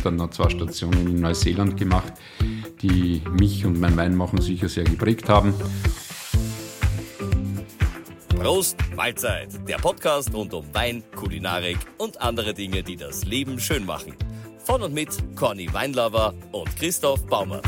dann noch 2 Stationen in Neuseeland gemacht, die mich und mein Weinmachen sicher sehr geprägt haben. Prost, Mahlzeit, der Podcast rund um Wein, Kulinarik und andere Dinge, die das Leben schön machen. Von und mit Conny Weinlover und Christoph Baumert.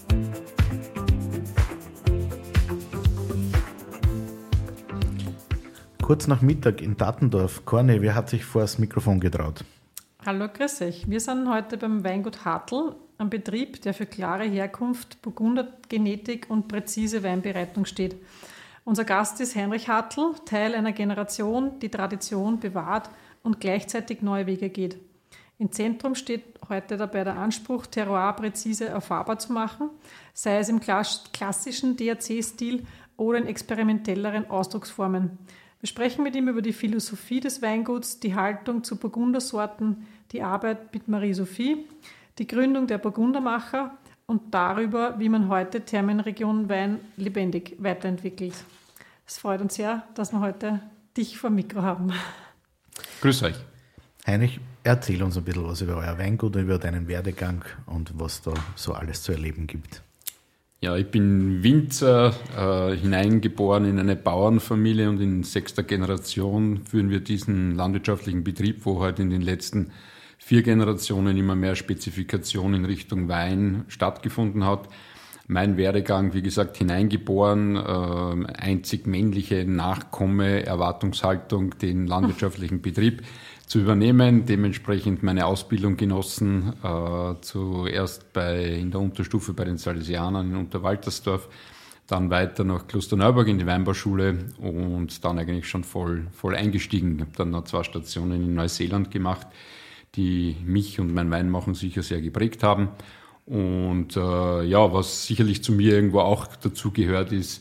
Kurz nach Mittag in Tattendorf. Conny, wer hat sich vor das Mikrofon getraut? Hallo, grüß euch. Wir sind heute beim Weingut Hartl, einem Betrieb, der für klare Herkunft, Burgundergenetik und präzise Weinbereitung steht. Unser Gast ist Heinrich Hartl, Teil einer Generation, die Tradition bewahrt und gleichzeitig neue Wege geht. Im Zentrum steht heute dabei der Anspruch, Terroir präzise erfahrbar zu machen, sei es im klassischen DRC-Stil oder in experimentelleren Ausdrucksformen. Wir sprechen mit ihm über die Philosophie des Weinguts, die Haltung zu Burgundersorten, die Arbeit mit Marie-Sophie, die Gründung der Burgundermacher und darüber, wie man heute Thermenregion Wein lebendig weiterentwickelt. Es freut uns sehr, dass wir heute dich vor dem Mikro haben. Grüß euch. Heinrich, erzähl uns ein bisschen was über euer Weingut, über deinen Werdegang und was da so alles zu erleben gibt. Ja, ich bin Winzer, hineingeboren in eine Bauernfamilie und in 6. Generation führen wir diesen landwirtschaftlichen Betrieb, wo halt in den letzten 4 Generationen immer mehr Spezifikation in Richtung Wein stattgefunden hat. Mein Werdegang, wie gesagt, hineingeboren, einzig männliche Nachkomme, Erwartungshaltung, den landwirtschaftlichen Betrieb zu übernehmen, dementsprechend meine Ausbildung genossen, zuerst in der Unterstufe bei den Salesianern in Unterwaltersdorf, dann weiter nach Klosterneuburg in die Weinbauschule und dann eigentlich schon voll eingestiegen. Ich habe dann noch 2 Stationen in Neuseeland gemacht, die mich und mein Weinmachen sicher sehr geprägt haben. Und was sicherlich zu mir irgendwo auch dazu gehört, ist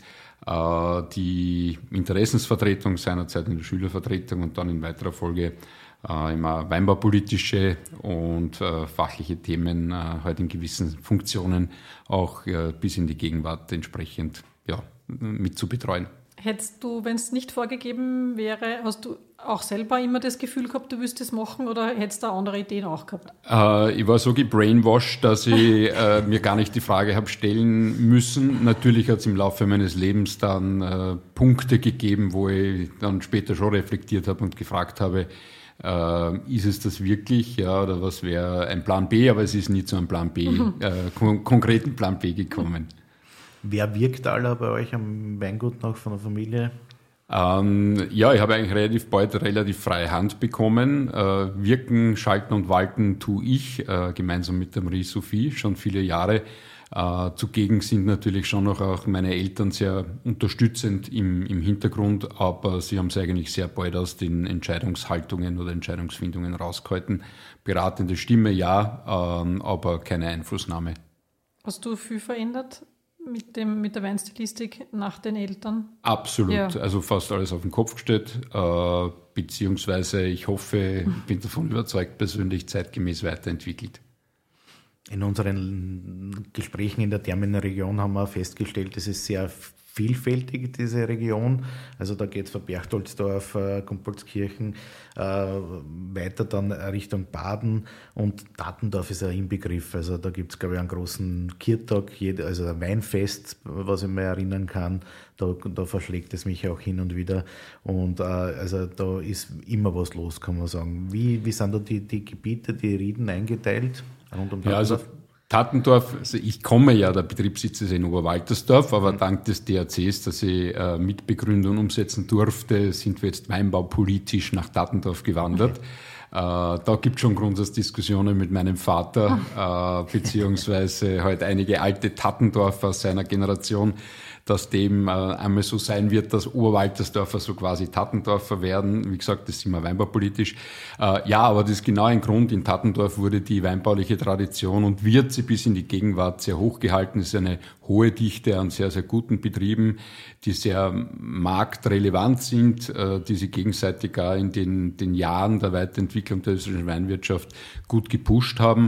die Interessensvertretung seinerzeit in der Schülervertretung und dann in weiterer Folge immer weinbaupolitische und fachliche Themen halt in gewissen Funktionen auch bis in die Gegenwart entsprechend mit zu betreuen. Hättest du, wenn es nicht vorgegeben wäre, hast du auch selber immer das Gefühl gehabt, du wirst es machen oder hättest du andere Ideen auch gehabt? Ich war so gebrainwashed, dass ich mir gar nicht die Frage habe stellen müssen. Natürlich hat es im Laufe meines Lebens dann Punkte gegeben, wo ich dann später schon reflektiert habe und gefragt habe, ist es das wirklich, oder was wäre ein Plan B, aber es ist nie zu einem Plan B, konkreten Plan B gekommen. Wer wirkt alle bei euch am Weingut noch von der Familie? Ich habe eigentlich relativ bald relativ freie Hand bekommen. Wirken, schalten und walten tue ich, gemeinsam mit der Marie-Sophie, schon viele Jahre. Zugegen sind natürlich schon noch auch meine Eltern sehr unterstützend im Hintergrund, aber sie haben es eigentlich sehr bald aus den Entscheidungshaltungen oder Entscheidungsfindungen rausgehalten. Beratende Stimme, ja, aber keine Einflussnahme. Hast du viel verändert mit der Weinstilistik nach den Eltern? Absolut, ja. Also fast alles auf den Kopf gestellt, beziehungsweise ich hoffe, bin davon überzeugt, persönlich zeitgemäß weiterentwickelt. In unseren Gesprächen in der Thermenregion haben wir festgestellt, es ist sehr vielfältig, diese Region. Also da geht es von Berchtoldsdorf, Gumpoldskirchen, weiter dann Richtung Baden und Tattendorf ist ein Inbegriff. Also da gibt es, glaube ich, einen großen Kirtag, also ein Weinfest, was ich mir erinnern kann. Da verschlägt es mich auch hin und wieder. Und also da ist immer was los, kann man sagen. Wie sind da die Gebiete, die Rieden eingeteilt? Rund um Tattendorf, also ich komme ja, der Betriebssitz ist in Oberwaltersdorf, aber dank des DRCs, das ich mitbegründen und umsetzen durfte, sind wir jetzt weinbaupolitisch nach Tattendorf gewandert. Okay. Da gibt es schon Grundsatzdiskussionen mit meinem Vater, beziehungsweise halt einige alte Tattendorfer aus seiner Generation, dass dem einmal so sein wird, dass Oberwaltersdorfer so quasi Tattendorfer werden. Wie gesagt, das sind wir weinbaupolitisch. Aber das ist genau ein Grund. In Tattendorf wurde die weinbauliche Tradition und wird sie bis in die Gegenwart sehr hoch gehalten. Es ist eine hohe Dichte an sehr, sehr guten Betrieben, die sehr marktrelevant sind, die sie gegenseitig auch in den Jahren der Weiterentwicklung der österreichischen Weinwirtschaft gut gepusht haben.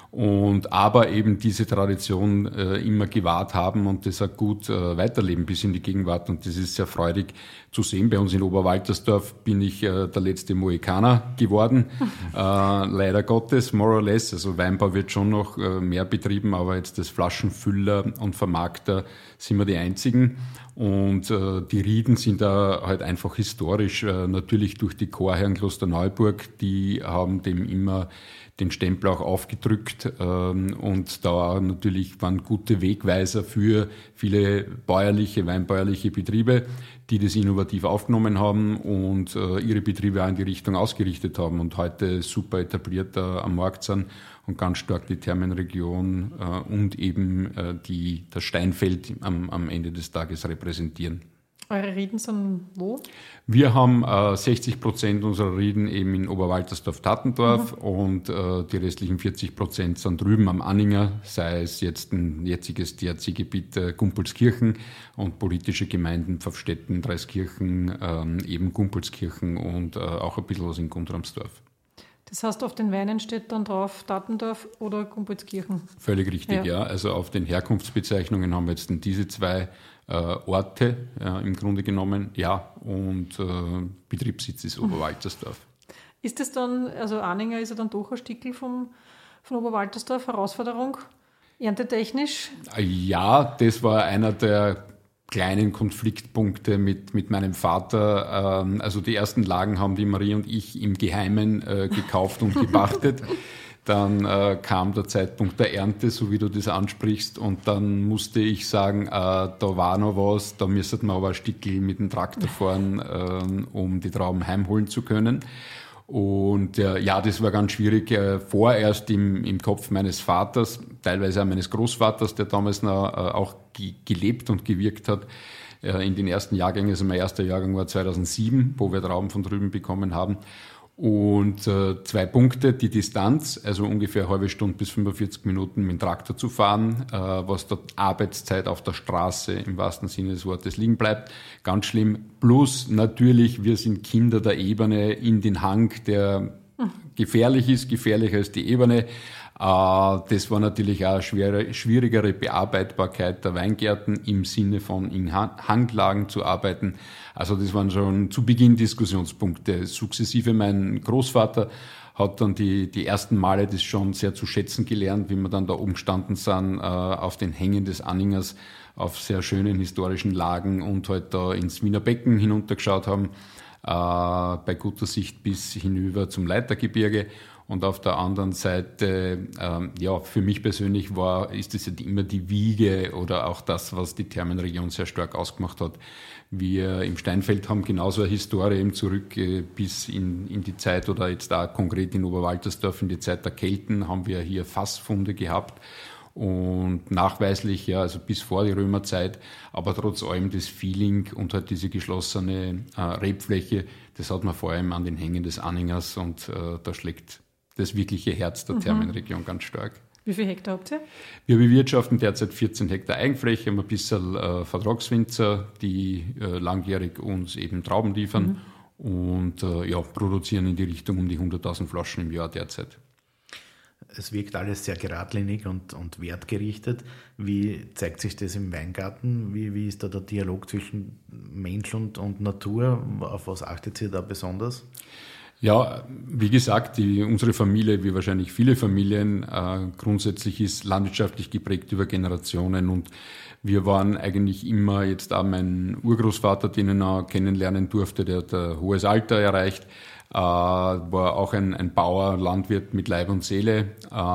und aber eben diese Tradition immer gewahrt haben und das auch gut weiterleben bis in die Gegenwart, und das ist sehr freudig zu sehen. Bei uns in Oberwaltersdorf bin ich der letzte Mohikaner geworden, leider Gottes, more or less. Also Weinbau wird schon noch mehr betrieben, aber jetzt das Flaschenfüller und Vermarkter sind wir die einzigen. Und die Rieden sind da halt einfach historisch, natürlich durch die Chorherren Klosterneuburg, die haben dem immer den Stempel auch aufgedrückt, und da natürlich waren gute Wegweiser für viele weinbäuerliche Betriebe, die das innovativ aufgenommen haben und ihre Betriebe auch in die Richtung ausgerichtet haben und heute super etabliert am Markt sind und ganz stark die Thermenregion und eben das Steinfeld am Ende des Tages repräsentieren. Eure Rieden sind wo? Wir haben 60% unserer Rieden eben in Oberwaltersdorf-Tattendorf und die restlichen 40% sind drüben am Anninger, sei es jetzt ein jetziges DRC-Gebiet Gumpolskirchen und politische Gemeinden Pfaffstätten, Dreiskirchen, eben Gumpolskirchen und auch ein bisschen was in Guntramsdorf. Das heißt, auf den Weinen steht dann drauf Tattendorf oder Gumpolskirchen? Völlig richtig, ja. Also auf den Herkunftsbezeichnungen haben wir jetzt diese zwei Orte im Grunde genommen, ja, und Betriebssitz ist Oberwaltersdorf. Ist das dann, also Anninger ist ja dann doch ein Stickel von Oberwaltersdorf, Herausforderung, erntetechnisch? Ja, das war einer der kleinen Konfliktpunkte mit meinem Vater. Also die ersten Lagen haben die Marie und ich im Geheimen gekauft und gepachtet. Dann kam der Zeitpunkt der Ernte, so wie du das ansprichst, und dann musste ich sagen, da war noch was, da müsste man aber ein Stückchen mit dem Traktor fahren, um die Trauben heimholen zu können. Und ja, das war ganz schwierig, vorerst im Kopf meines Vaters, teilweise auch meines Großvaters, der damals noch auch gelebt und gewirkt hat in den ersten Jahrgängen. Also mein erster Jahrgang war 2007, wo wir Trauben von drüben bekommen haben. Und 2 Punkte, die Distanz, also ungefähr eine halbe Stunde bis 45 Minuten mit dem Traktor zu fahren, was dort Arbeitszeit auf der Straße im wahrsten Sinne des Wortes liegen bleibt, ganz schlimm. Plus natürlich, wir sind Kinder der Ebene in den Hang, der gefährlich ist, gefährlicher als die Ebene. Das war natürlich auch eine schwierigere Bearbeitbarkeit der Weingärten im Sinne von in Hanglagen zu arbeiten. Also das waren schon zu Beginn Diskussionspunkte. Sukzessive mein Großvater hat dann die ersten Male das schon sehr zu schätzen gelernt, wie wir dann da oben gestanden sind, auf den Hängen des Anningers, auf sehr schönen historischen Lagen und halt da ins Wiener Becken hinuntergeschaut haben, bei guter Sicht bis hinüber zum Leitergebirge. Und auf der anderen Seite, ja, für mich persönlich ist es ja immer die Wiege oder auch das, was die Thermenregion sehr stark ausgemacht hat. Wir im Steinfeld haben genauso eine Historie eben zurück bis in die Zeit oder jetzt da konkret in Oberwaltersdorf in die Zeit der Kelten haben wir hier Fassfunde gehabt. Und nachweislich, ja, also bis vor die Römerzeit, aber trotz allem das Feeling und halt diese geschlossene Rebfläche, das hat man vor allem an den Hängen des Anningers und da schlägt das wirkliche Herz der Thermenregion ganz stark. Wie viele Hektar habt ihr? Wir bewirtschaften derzeit 14 Hektar Eigenfläche, haben ein bisschen Vertragswinzer, die langjährig uns eben Trauben liefern und ja, produzieren in die Richtung um die 100.000 Flaschen im Jahr derzeit. Es wirkt alles sehr geradlinig und wertgerichtet. Wie zeigt sich das im Weingarten? Wie ist da der Dialog zwischen Mensch und Natur? Auf was achtet ihr da besonders? Ja, wie gesagt, unsere Familie, wie wahrscheinlich viele Familien, grundsätzlich ist landwirtschaftlich geprägt über Generationen und wir waren eigentlich immer, jetzt auch mein Urgroßvater, den ich noch kennenlernen durfte, der hat ein hohes Alter erreicht, war auch ein Bauer, Landwirt mit Leib und Seele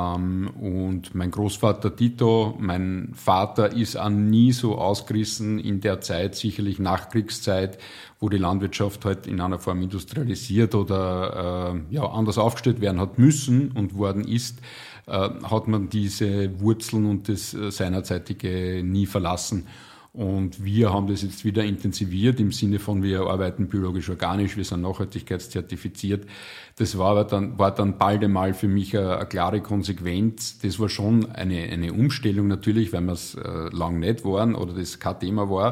und mein Großvater Tito, mein Vater ist auch nie so ausgerissen in der Zeit, sicherlich Nachkriegszeit, wo die Landwirtschaft halt in einer Form industrialisiert oder ja, anders aufgestellt werden hat müssen und worden ist, hat man diese Wurzeln und das seinerzeitige nie verlassen. Und wir haben das jetzt wieder intensiviert im Sinne von, wir arbeiten biologisch-organisch, wir sind nachhaltigkeitszertifiziert. Das war dann bald einmal für mich eine klare Konsequenz. Das war schon eine Umstellung natürlich, weil wir es lang nicht waren oder das kein Thema war.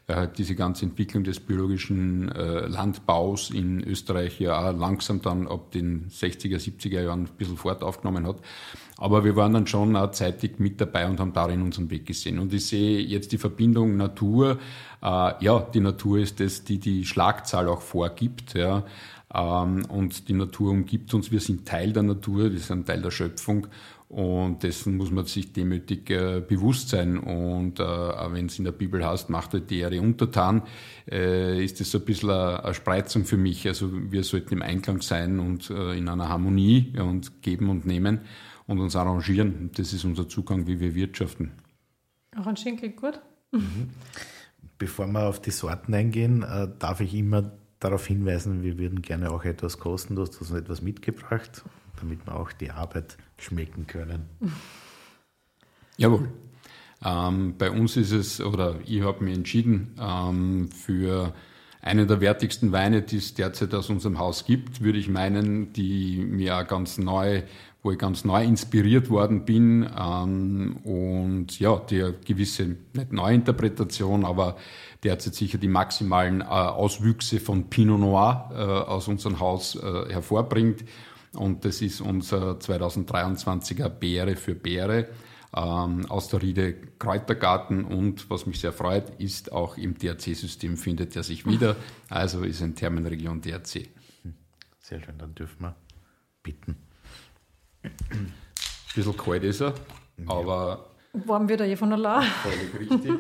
diese ganze Entwicklung des biologischen Landbaus in Österreich ja auch langsam dann ab den 60er, 70er Jahren ein bisschen Fahrt aufgenommen hat. Aber wir waren dann schon auch zeitig mit dabei und haben darin unseren Weg gesehen. Und ich sehe jetzt die Verbindung Natur. Die Natur ist das, die die Schlagzahl auch vorgibt. Ja. Und die Natur umgibt uns. Wir sind Teil der Natur, wir sind Teil der Schöpfung. Und dessen muss man sich demütig bewusst sein. Und auch wenn es in der Bibel heißt, macht euch die Erde untertan, ist das so ein bisschen eine Spreizung für mich. Also wir sollten im Einklang sein und in einer Harmonie und geben und nehmen und uns arrangieren. Das ist unser Zugang, wie wir wirtschaften. Arrangieren klingt gut. Bevor wir auf die Sorten eingehen, darf ich immer darauf hinweisen, wir würden gerne auch etwas kosten. Du hast uns etwas mitgebracht, damit wir auch die Arbeit schmecken können. Jawohl. Bei uns ist es, oder ich habe mich entschieden, für einen der wertigsten Weine, die es derzeit aus unserem Haus gibt, würde ich meinen, die mir auch wo ich ganz neu inspiriert worden bin, und ja, die gewisse, nicht Neuinterpretation, aber derzeit sicher die maximalen Auswüchse von Pinot Noir aus unserem Haus hervorbringt. Und das ist unser 2023er Beere für Beere aus der Riede Kräutergarten, und was mich sehr freut, ist auch im DRC-System findet er sich wieder, also ist ein Thermenregion DRC. Sehr schön, dann dürfen wir bitten. Ein bisschen kalt ist er, aber warm wird er von allein. völlig richtig.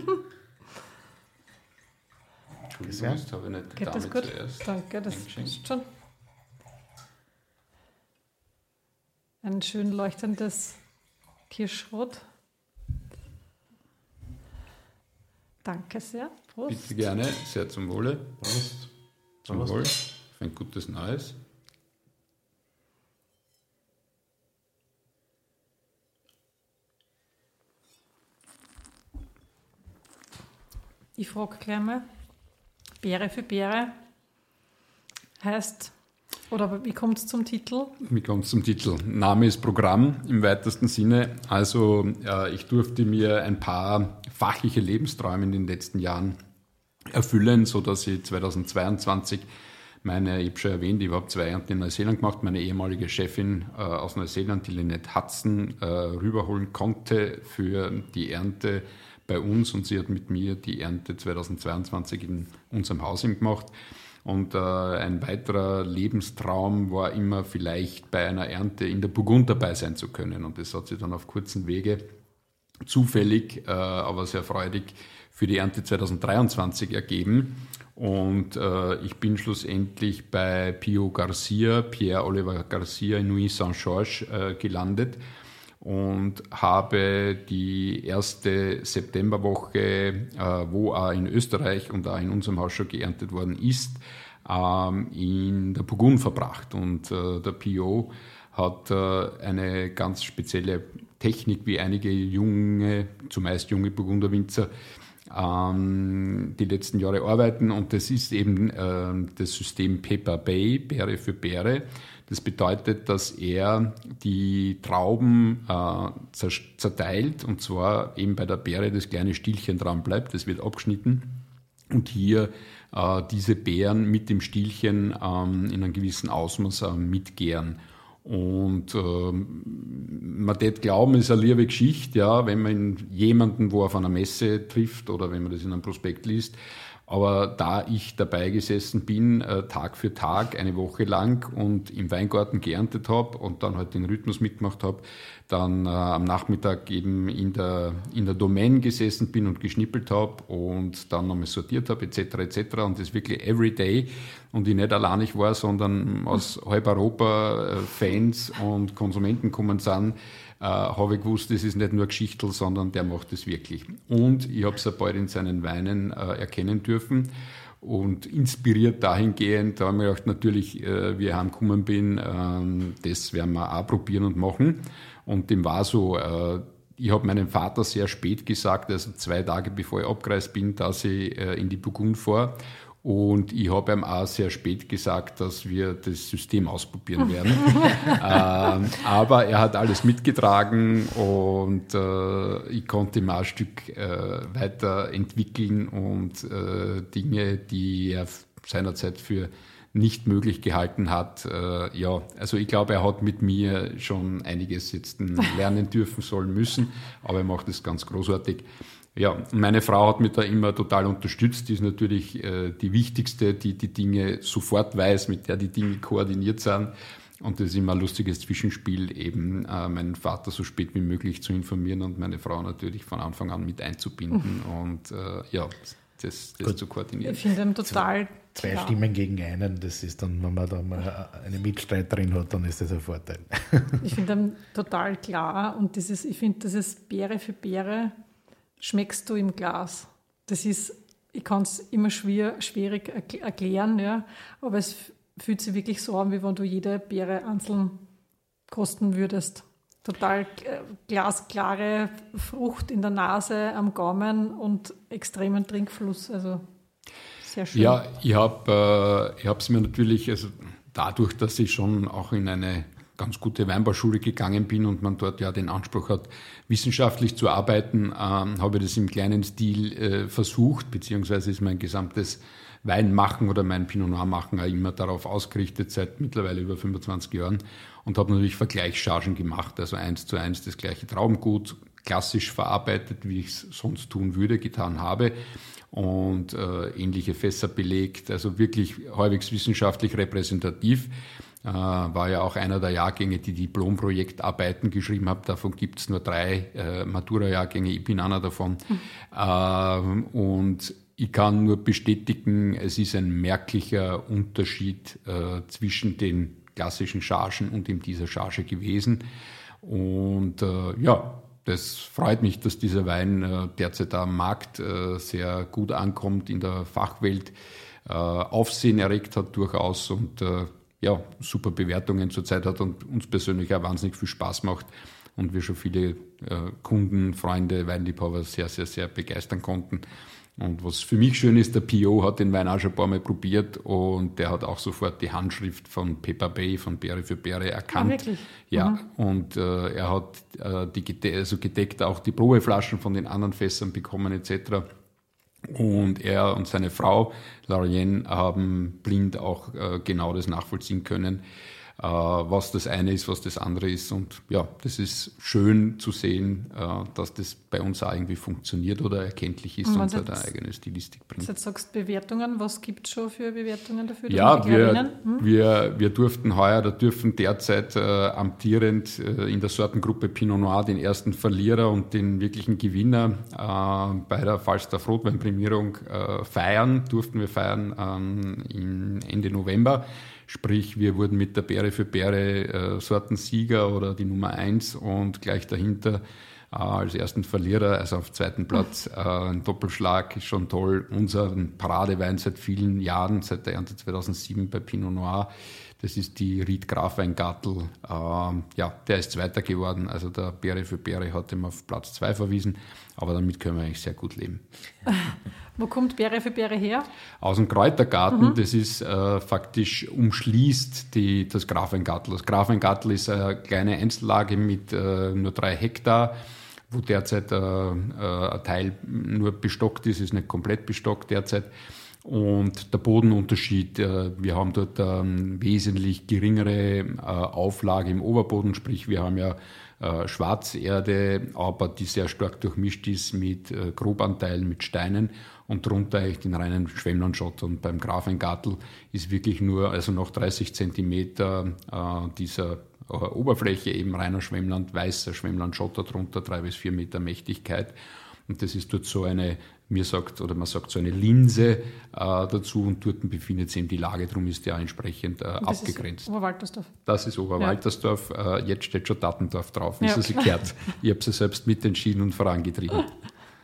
Sehr. Entschuldigung, habe ich nicht die Geht das Dame gut? zuerst. Danke, das eingeschenkt. passt schon. Ein schön leuchtendes Kirschrot. Danke sehr. Prost. Bitte gerne, sehr zum Wohle. Prost. Zum Prost. Wohl. Für ein gutes Neues. Ich frage gleich mal, Beere für Beere heißt, oder wie kommt es zum Titel? Wie kommt es zum Titel? Name ist Programm im weitesten Sinne. Also ich durfte mir ein paar fachliche Lebensträume in den letzten Jahren erfüllen, sodass ich 2022 ich habe schon erwähnt, ich habe 2 Ernten in Neuseeland gemacht, meine ehemalige Chefin aus Neuseeland, die Lynette Hudson, rüberholen konnte für die Ernte bei uns, und sie hat mit mir die Ernte 2022 in unserem Haus gemacht. Und ein weiterer Lebenstraum war immer, vielleicht bei einer Ernte in der Burgund dabei sein zu können. Und das hat sich dann auf kurzen Wege zufällig, aber sehr freudig für die Ernte 2023 ergeben. Und ich bin schlussendlich bei Pierre Oliver Garcia in Nuits Saint-Georges gelandet und habe die erste Septemberwoche, wo auch in Österreich und auch in unserem Haus schon geerntet worden ist, in der Burgund verbracht. Und der Pio hat eine ganz spezielle Technik, wie einige zumeist junge Burgunderwinzer die letzten Jahre arbeiten, und das ist eben das System Pepper Bay, Beere für Beere. Das bedeutet, dass er die Trauben zerteilt, und zwar eben bei der Beere das kleine Stielchen dran bleibt, das wird abgeschnitten, und hier diese Beeren mit dem Stielchen in einem gewissen Ausmaß mitgären. Und man tät glauben, es ist eine liebe Geschichte, ja, wenn man jemanden wo auf einer Messe trifft oder wenn man das in einem Prospekt liest. Aber da ich dabei gesessen bin, Tag für Tag, eine Woche lang, und im Weingarten geerntet habe und dann halt den Rhythmus mitgemacht habe, dann am Nachmittag eben in der Domain gesessen bin und geschnippelt habe und dann nochmal sortiert habe, etc. Und das wirklich everyday, und ich nicht alleinig war, sondern aus halb Europa Fans und Konsumenten kommen sind, habe ich gewusst, das ist nicht nur Geschichtel, sondern der macht es wirklich. Und ich habe es auch bald in seinen Weinen erkennen dürfen und inspiriert dahingehend, da habe ich mir gedacht, natürlich, wie ich heimgekommen bin, das werden wir auch probieren und machen. Und dem war so, ich habe meinem Vater sehr spät gesagt, also 2 Tage bevor ich abgereist bin, dass ich in die Burgund fahre, Und ich habe ihm auch sehr spät gesagt, dass wir das System ausprobieren werden. Aber er hat alles mitgetragen und ich konnte ihm auch ein Stück weiterentwickeln und Dinge, die er seinerzeit für nicht möglich gehalten hat. Also ich glaube, er hat mit mir schon einiges jetzt lernen dürfen sollen müssen, aber er macht es ganz großartig. Ja, meine Frau hat mich da immer total unterstützt. Die ist natürlich die wichtigste, die Dinge sofort weiß, mit der die Dinge koordiniert sind. Und das ist immer ein lustiges Zwischenspiel, eben meinen Vater so spät wie möglich zu informieren und meine Frau natürlich von Anfang an mit einzubinden und das zu koordinieren. Ich finde ihn total Zwei klar. Stimmen gegen einen, das ist dann, wenn man da mal eine Mitstreiterin hat, dann ist das ein Vorteil. Ich finde ihn total klar und ich finde, dieses Beere für Beere schmeckst du im Glas. Das ist, ich kann es immer schwierig erklären, ja, aber es fühlt sich wirklich so an, wie wenn du jede Beere einzeln kosten würdest. Total glasklare Frucht in der Nase, am Gaumen und extremen Trinkfluss. Also sehr schön. Ja, ich habe es mir natürlich, also dadurch, dass ich schon auch in eine ganz gute Weinbauschule gegangen bin und man dort ja den Anspruch hat, wissenschaftlich zu arbeiten, habe ich das im kleinen Stil versucht, beziehungsweise ist mein gesamtes Weinmachen oder mein Pinot Noir machen auch immer darauf ausgerichtet, seit mittlerweile über 25 Jahren, und habe natürlich Vergleichschargen gemacht, also 1:1 das gleiche Traubengut, klassisch verarbeitet, wie ich es sonst tun würde, getan habe, und ähnliche Fässer belegt, also wirklich halbwegs wissenschaftlich repräsentativ. War ja auch einer der Jahrgänge, die Diplomprojektarbeiten geschrieben habe. Davon gibt es nur 3 Matura-Jahrgänge, ich bin einer davon. Und ich kann nur bestätigen, es ist ein merklicher Unterschied zwischen den klassischen Chargen und in dieser Charge gewesen. Und das freut mich, dass dieser Wein derzeit am Markt sehr gut ankommt, in der Fachwelt Aufsehen erregt hat durchaus und super Bewertungen zurzeit hat und uns persönlich auch wahnsinnig viel Spaß macht und wir schon viele Kunden, Freunde, Weinliebhaber sehr, sehr, sehr begeistern konnten. Und was für mich schön ist, der Pio hat den Wein auch schon ein paar Mal probiert und der hat auch sofort die Handschrift von Pepper Bay, von Beere für Beere erkannt. Wirklich? Ja, und er hat gedeckt auch die Probeflaschen von den anderen Fässern bekommen etc. Und er und seine Frau, Laurienne, haben blind auch genau das nachvollziehen können, was das eine ist, was das andere ist. Und ja, das ist schön zu sehen, dass das bei uns auch irgendwie funktioniert oder erkenntlich ist und halt eine eigene Stilistik bringt. Jetzt sagst du Bewertungen, was gibt es schon für Bewertungen dafür? Ja, wir dürfen derzeit amtierend in der Sortengruppe Pinot Noir den ersten Verlierer und den wirklichen Gewinner bei der Falstaff Rotweinprämierung durften wir feiern Ende November. Sprich, wir wurden mit der Beere für Beere Sortensieger oder die Nummer 1 und gleich dahinter als ersten Verlierer, also auf 2. Platz, ein Doppelschlag, ist schon toll. Unser Paradewein seit vielen Jahren, seit der Ernte 2007 bei Pinot Noir, das ist die Ried Graf Weingartel. Der ist Zweiter geworden, also der Beere für Beere hat ihm auf Platz 2 verwiesen, aber damit können wir eigentlich sehr gut leben. Wo kommt Beere für Beere her? Aus dem Kräutergarten, das ist faktisch umschließt das Graf Weingartel. Das Graf Weingartel ist eine kleine Einzellage mit nur 3 Hektar, wo derzeit ein Teil nur bestockt ist nicht komplett bestockt derzeit. Und der Bodenunterschied, wir haben dort wesentlich geringere Auflage im Oberboden, sprich wir haben ja Schwarzerde, aber die sehr stark durchmischt ist mit Grobanteilen, mit Steinen und drunter eigentlich den reinen Schwemmlandschotter. Und beim Graf Weingartel ist wirklich nur, also noch 30 Zentimeter dieser Oberfläche eben reiner Schwemmland, weißer Schwemmlandschotter drunter, 3 bis 4 Meter Mächtigkeit. Und das ist dort so eine, man sagt so eine Linse dazu und dort befindet sich eben die Lage, darum ist die auch entsprechend abgegrenzt. Das ist Oberwaltersdorf. Das ist Oberwaltersdorf, jetzt steht schon Dattendorf drauf, ist okay. gehört. Ich habe sie selbst mitentschieden und vorangetrieben.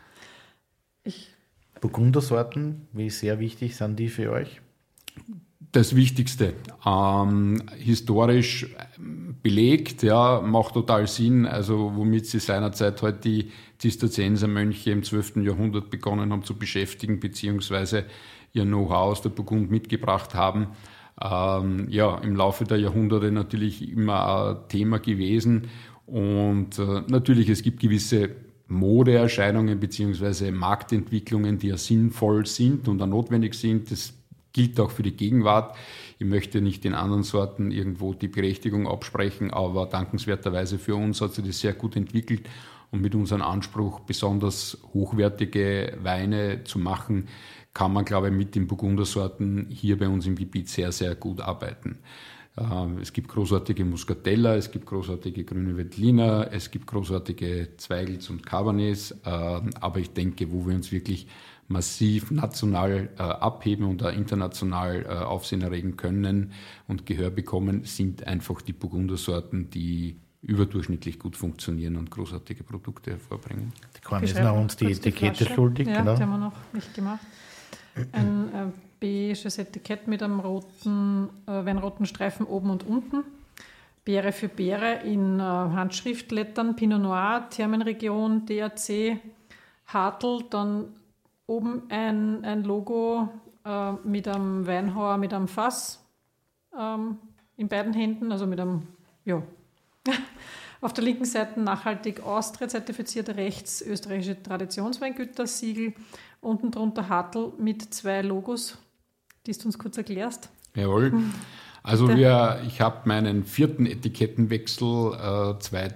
Burgundersorten, wie sehr wichtig sind die für euch? Das Wichtigste. Historisch belegt, ja, macht total Sinn. Also womit sie seinerzeit halt die Zisterziensermönche im 12. Jahrhundert begonnen haben zu beschäftigen, beziehungsweise ihr Know-how aus der Burgund mitgebracht haben. Im Laufe der Jahrhunderte natürlich immer ein Thema gewesen. Und natürlich, es gibt gewisse Modeerscheinungen beziehungsweise Marktentwicklungen, die ja sinnvoll sind und auch notwendig sind. Das gilt auch für die Gegenwart. Ich möchte nicht den anderen Sorten irgendwo die Berechtigung absprechen, aber dankenswerterweise für uns hat sich das sehr gut entwickelt und mit unserem Anspruch, besonders hochwertige Weine zu machen, kann man, glaube ich, mit den Burgundersorten hier bei uns im Gebiet sehr, sehr gut arbeiten. Es gibt großartige Muscatella, es gibt großartige grüne Veltliner, es gibt großartige Zweigels und Cabernets, aber ich denke, wo wir uns wirklich massiv national abheben und auch international Aufsehen erregen können und Gehör bekommen, sind einfach die Burgundersorten, die überdurchschnittlich gut funktionieren und großartige Produkte hervorbringen. Die Corny ist noch uns die Etikette schuldig. Ja, genau. Die haben wir noch nicht gemacht. Ein beiges Etikett mit einem roten, weinroten Streifen oben und unten. Beere für Beere in Handschriftlettern, Pinot Noir, Thermenregion, DRC, Hartl, dann oben ein Logo mit einem Weinhauer, mit einem Fass in beiden Händen, also mit einem, ja. Auf der linken Seite nachhaltig Austria zertifiziert, rechts österreichische Traditionsweingütersiegel, unten drunter Hartl mit 2 Logos, die du uns kurz erklärst. Jawohl. Also ich habe meinen 4. Etikettenwechsel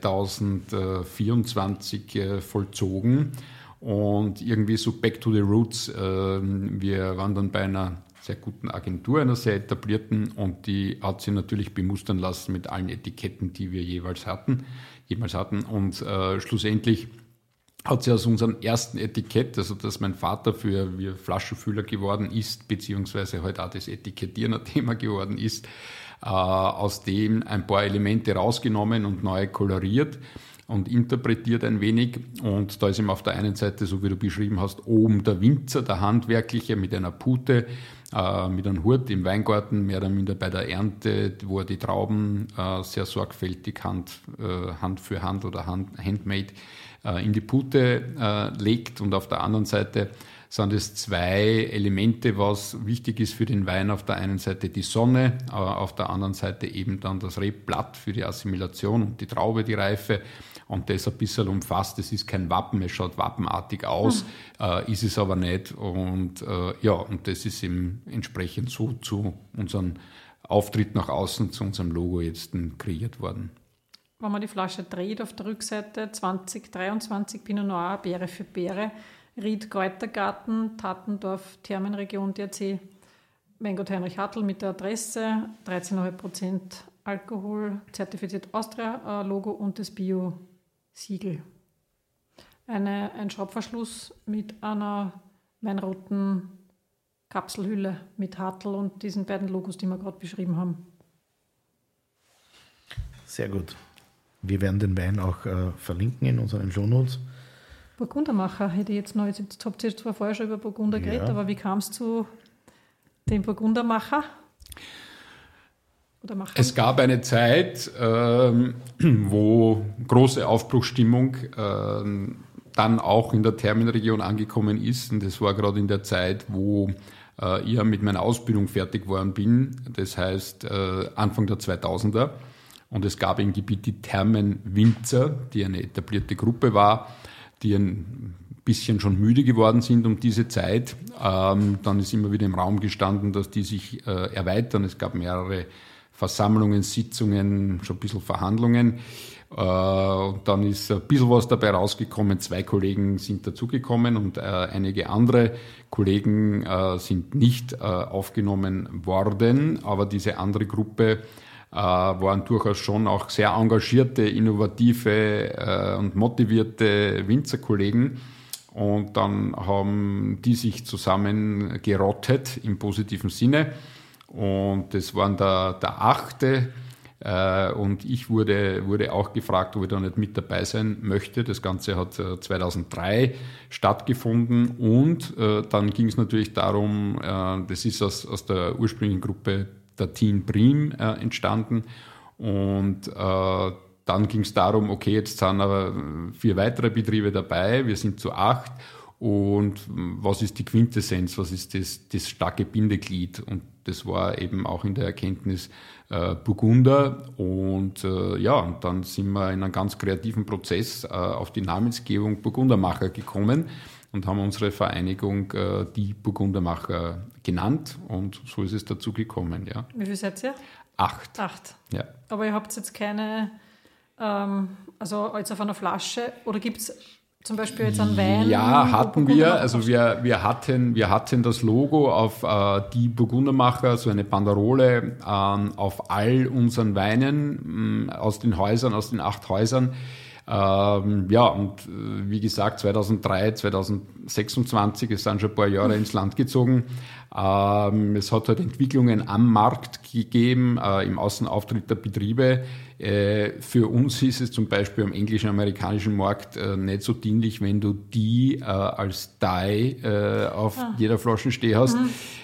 2024 vollzogen und irgendwie so back to the roots. Wir waren dann bei einer sehr guten Agentur, einer sehr etablierten, und die hat sie natürlich bemustern lassen mit allen Etiketten, die wir jemals hatten. Und schlussendlich hat sie aus unserem ersten Etikett, also dass mein Vater für Flaschenfüller geworden ist, beziehungsweise heute auch das Etikettieren ein Thema geworden ist, aus dem ein paar Elemente rausgenommen und neu koloriert und interpretiert ein wenig. Und da ist ihm auf der einen Seite, so wie du beschrieben hast, oben der Winzer, der Handwerkliche mit einer Pute, mit einem Hut im Weingarten, mehr oder minder bei der Ernte, wo er die Trauben sehr sorgfältig Hand für Hand oder handmade in die Pute legt. Und auf der anderen Seite sind es 2 Elemente, was wichtig ist für den Wein. Auf der einen Seite die Sonne, auf der anderen Seite eben dann das Reblatt für die Assimilation und die Traube, die Reife. Und das ein bisschen umfasst. Es ist kein Wappen, es schaut wappenartig aus, ist es aber nicht. Und und das ist eben entsprechend so zu unserem Auftritt nach außen, zu unserem Logo jetzt kreiert worden. Wenn man die Flasche dreht, auf der Rückseite 2023 Pinot Noir, Beere für Beere, Ried Kräutergarten, Tattendorf, Thermenregion, DRC, Weingut Heinrich Hartl mit der Adresse, 13,5% Alkohol, zertifiziert Austria, Logo und das Bio-Siegel. Ein Schraubverschluss mit einer weinroten Kapselhülle mit Hartl und diesen beiden Logos, die wir gerade beschrieben haben. Sehr gut. Wir werden den Wein auch verlinken in unseren Shownotes. Burgundermacher hätte ich jetzt noch. Jetzt habt ihr zwar vorher schon über Burgunder geredet, aber wie kam es zu dem Burgundermacher? Es gab eine Zeit, wo große Aufbruchsstimmung dann auch in der Thermenregion angekommen ist. Und das war gerade in der Zeit, wo ich mit meiner Ausbildung fertig geworden bin. Das heißt Anfang der 2000er. Und es gab im Gebiet die Thermenwinzer, die eine etablierte Gruppe war, die ein bisschen schon müde geworden sind um diese Zeit. Dann ist immer wieder im Raum gestanden, dass die sich erweitern. Es gab mehrere Versammlungen, Sitzungen, schon ein bisschen Verhandlungen. Und dann ist ein bisschen was dabei rausgekommen. 2 Kollegen sind dazugekommen und einige andere Kollegen sind nicht aufgenommen worden. Aber diese andere Gruppe waren durchaus schon auch sehr engagierte, innovative und motivierte Winzerkollegen. Und dann haben die sich zusammengerottet im positiven Sinne. Und das waren der 8. Und ich wurde auch gefragt, ob ich da nicht mit dabei sein möchte. Das Ganze hat 2003 stattgefunden und dann ging es natürlich darum, das ist aus der ursprünglichen Gruppe der Team Prim entstanden und dann ging es darum, okay, jetzt sind aber 4 weitere Betriebe dabei, wir sind zu 8 und was ist die Quintessenz, was ist das starke Bindeglied? Und das war eben auch in der Erkenntnis Burgunder und und dann sind wir in einen ganz kreativen Prozess auf die Namensgebung Burgundermacher gekommen und haben unsere Vereinigung die Burgundermacher genannt und so ist es dazu gekommen. Ja. Wie viel seid ihr? 8. 8. Ja. Aber ihr habt jetzt keine, also jetzt auf einer Flasche oder gibt es zum Beispiel jetzt einen Wein? Ja, hatten wir. Also wir hatten das Logo auf die Burgundermacher, so eine Banderole auf all unseren Weinen aus den 8 Häusern. Und wie gesagt, 2003, 2026, es sind schon ein paar Jahre ins Land gezogen. Es hat halt Entwicklungen am Markt gegeben, im Außenauftritt der Betriebe. Für uns ist es zum Beispiel am englischen, amerikanischen Markt nicht so dienlich, wenn du die als Die auf jeder Flasche stehen hast.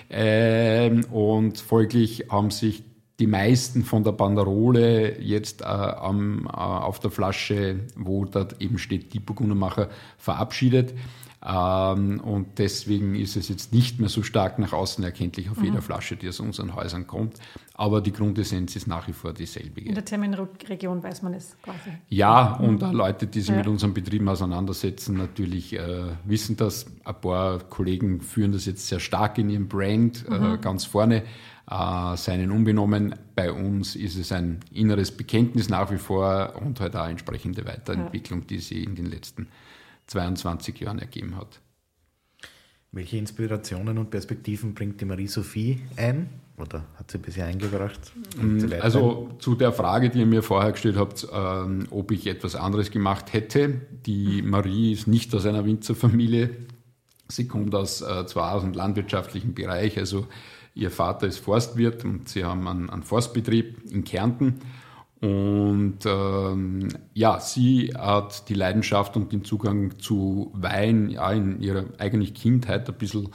Und folglich haben sich die meisten von der Banderole jetzt auf der Flasche, wo dort eben steht, die Burgundermacher, verabschiedet. Und deswegen ist es jetzt nicht mehr so stark nach außen erkenntlich auf jeder Flasche, die aus unseren Häusern kommt. Aber die Grundessenz ist nach wie vor dieselbige. In der Terminregion weiß man es quasi. Ja, und Leute, die sich mit unseren Betrieben auseinandersetzen, natürlich wissen das. Ein paar Kollegen führen das jetzt sehr stark in ihrem Brand ganz vorne. Seinen unbenommen. Bei uns ist es ein inneres Bekenntnis nach wie vor und halt auch entsprechende Weiterentwicklung, die sie in den letzten 22 Jahren ergeben hat. Welche Inspirationen und Perspektiven bringt die Marie-Sophie ein? Oder hat sie bisher eingebracht? Also zu der Frage, die ihr mir vorher gestellt habt, ob ich etwas anderes gemacht hätte. Die Marie ist nicht aus einer Winzerfamilie. Sie kommt zwar aus dem landwirtschaftlichen Bereich, also ihr Vater ist Forstwirt und sie haben einen Forstbetrieb in Kärnten. Und sie hat die Leidenschaft und den Zugang zu Wein in ihrer eigentlich Kindheit ein bisschen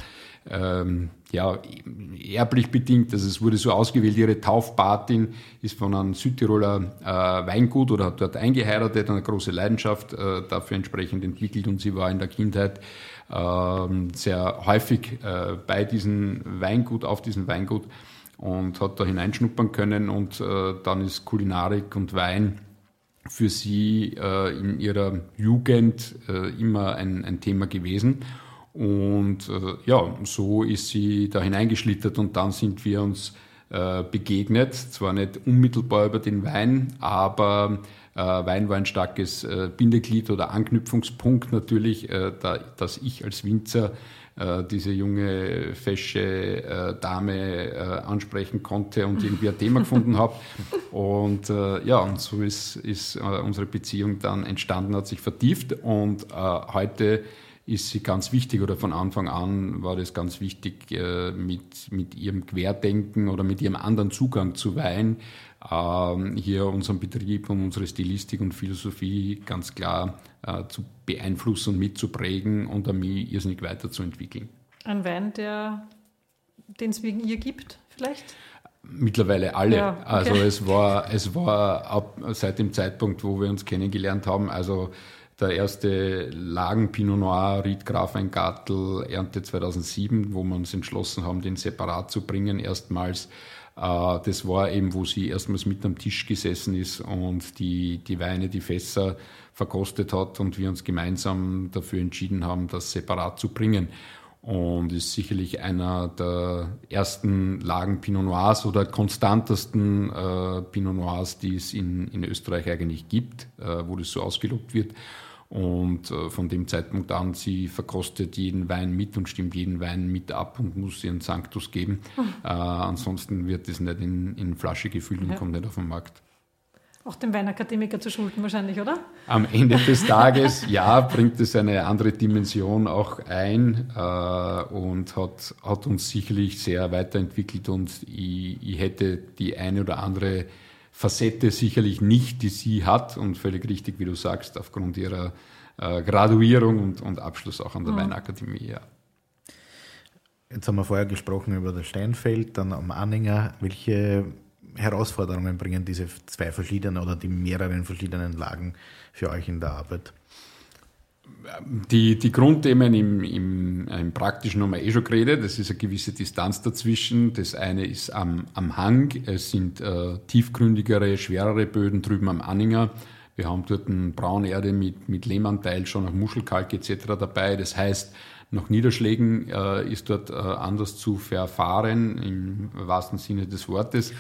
erblich bedingt. Also es wurde so ausgewählt, ihre Taufpatin ist von einem Südtiroler Weingut oder hat dort eingeheiratet, eine große Leidenschaft dafür entsprechend entwickelt und sie war in der Kindheit sehr häufig bei diesem Weingut, auf diesem Weingut und hat da hineinschnuppern können und dann ist Kulinarik und Wein für sie in ihrer Jugend immer ein Thema gewesen. Und so ist sie da hineingeschlittert und dann sind wir uns begegnet, zwar nicht unmittelbar über den Wein, aber Wein war ein starkes Bindeglied oder Anknüpfungspunkt natürlich, dass ich als Winzer diese junge, fesche Dame ansprechen konnte und irgendwie ein Thema gefunden habe. Und und so ist unsere Beziehung dann entstanden, hat sich vertieft und heute ist sie ganz wichtig oder von Anfang an war das ganz wichtig mit ihrem Querdenken oder mit ihrem anderen Zugang zu Wein hier unseren Betrieb und unsere Stilistik und Philosophie ganz klar zu beeinflussen und mitzuprägen und mich irrsinnig weiterzuentwickeln. Ein Wein, den es wegen ihr gibt vielleicht? Mittlerweile alle. Ja, okay. Also es war ab seit dem Zeitpunkt, wo wir uns kennengelernt haben, also der erste Lagen Pinot Noir, Ried Grafweingartel, Ernte 2007, wo wir uns entschlossen haben, den separat zu bringen, erstmals. Das war eben, wo sie erstmals mit am Tisch gesessen ist und die Weine, die Fässer verkostet hat und wir uns gemeinsam dafür entschieden haben, das separat zu bringen. Und ist sicherlich einer der ersten Lagen Pinot Noirs oder konstantesten Pinot Noirs, die es in Österreich eigentlich gibt, wo das so ausgelobt wird. Und von dem Zeitpunkt an, sie verkostet jeden Wein mit und stimmt jeden Wein mit ab und muss ihren Sanctus geben. Ansonsten wird es nicht in Flasche gefüllt und kommt nicht auf den Markt. Auch dem Weinakademiker zu schulden wahrscheinlich, oder? Am Ende des Tages, ja, bringt es eine andere Dimension auch ein und hat uns sicherlich sehr weiterentwickelt und ich hätte die eine oder andere Facette sicherlich nicht, die sie hat und völlig richtig, wie du sagst, aufgrund ihrer Graduierung und Abschluss auch an der Weinakademie. Ja. Jetzt haben wir vorher gesprochen über das Steinfeld, dann am Anhänger. Welche Herausforderungen bringen diese zwei verschiedenen oder die mehreren verschiedenen Lagen für euch in der Arbeit? Die Grundthemen im Praktischen haben wir schon geredet. Es ist eine gewisse Distanz dazwischen. Das eine ist am Hang. Es sind tiefgründigere, schwerere Böden drüben am Anhänger. Wir haben dort eine Braunerde mit Lehmanteil, schon auch Muschelkalk etc. dabei. Das heißt, nach Niederschlägen ist dort anders zu verfahren, im wahrsten Sinne des Wortes.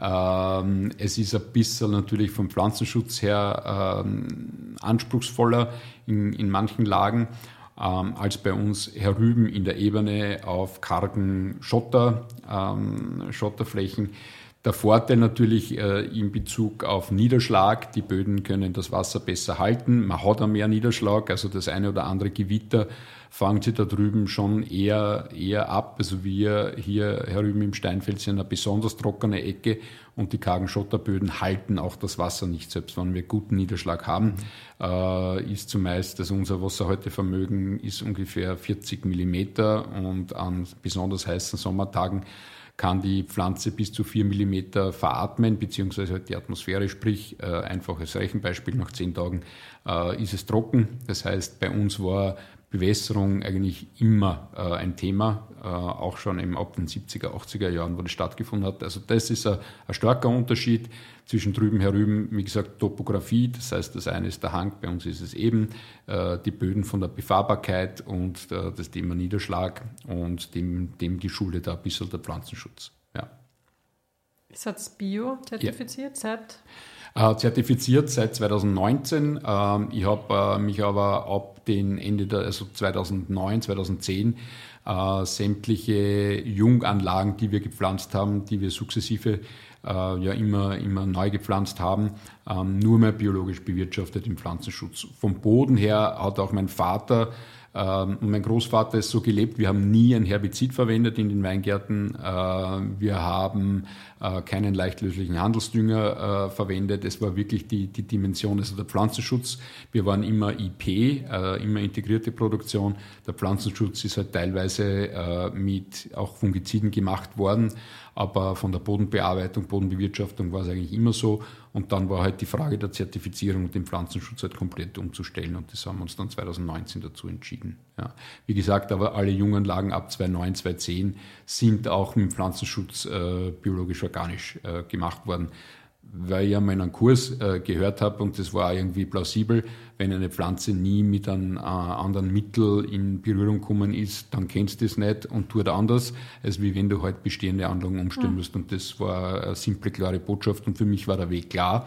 Es ist ein bisschen natürlich vom Pflanzenschutz her anspruchsvoller in manchen Lagen als bei uns herüben in der Ebene auf kargen Schotterflächen. Der Vorteil natürlich in Bezug auf Niederschlag, die Böden können das Wasser besser halten, man hat auch mehr Niederschlag, also das eine oder andere Gewitter fangen sie da drüben schon eher ab. Also wir hier herüben im Steinfeld sind eine besonders trockene Ecke und die kargen Schotterböden halten auch das Wasser nicht. Selbst wenn wir guten Niederschlag haben, ist zumeist, also unser Wasserhaltevermögen ist ungefähr 40 Millimeter und an besonders heißen Sommertagen kann die Pflanze bis zu 4 Millimeter veratmen, beziehungsweise halt die Atmosphäre, sprich einfaches Rechenbeispiel, nach 10 Tagen ist es trocken. Das heißt, bei uns war Bewässerung eigentlich immer ein Thema, auch schon eben ab den 70er, 80er Jahren, wo das stattgefunden hat. Also das ist ein starker Unterschied zwischen drüben herüben, wie gesagt, Topografie, das heißt, das eine ist der Hang, bei uns ist es eben die Böden von der Befahrbarkeit und das Thema Niederschlag und dem geschuldet ein bisschen der Pflanzenschutz. Ja. Ist das Bio-zertifiziert seit? Zertifiziert seit 2019. Ich habe mich aber ab den Ende also 2009, 2010 sämtliche Junganlagen, die wir gepflanzt haben, die wir sukzessive immer neu gepflanzt haben, nur mehr biologisch bewirtschaftet im Pflanzenschutz. Vom Boden her hat auch mein Vater und mein Großvater es so gelebt, wir haben nie ein Herbizid verwendet in den Weingärten, wir haben keinen leichtlöslichen Handelsdünger verwendet, es war wirklich die Dimension, also der Pflanzenschutz, wir waren immer IP, immer integrierte Produktion, der Pflanzenschutz ist halt teilweise mit auch Fungiziden gemacht worden, aber von der Bodenbearbeitung, Bodenbewirtschaftung war es eigentlich immer so. Und dann war halt die Frage der Zertifizierung und den Pflanzenschutz halt komplett umzustellen. Und das haben wir uns dann 2019 dazu entschieden. Ja. Wie gesagt, aber alle Junganlagen ab 2009, 2010 sind auch mit dem Pflanzenschutz biologisch-organisch gemacht worden. Weil ich einmal in einem Kurs gehört habe und das war irgendwie plausibel, wenn eine Pflanze nie mit einem anderen Mittel in Berührung gekommen ist, dann kennst du das nicht und tut anders, als wie wenn du halt bestehende Anlagen umstellen musst. Und das war eine simple, klare Botschaft und für mich war der Weg klar,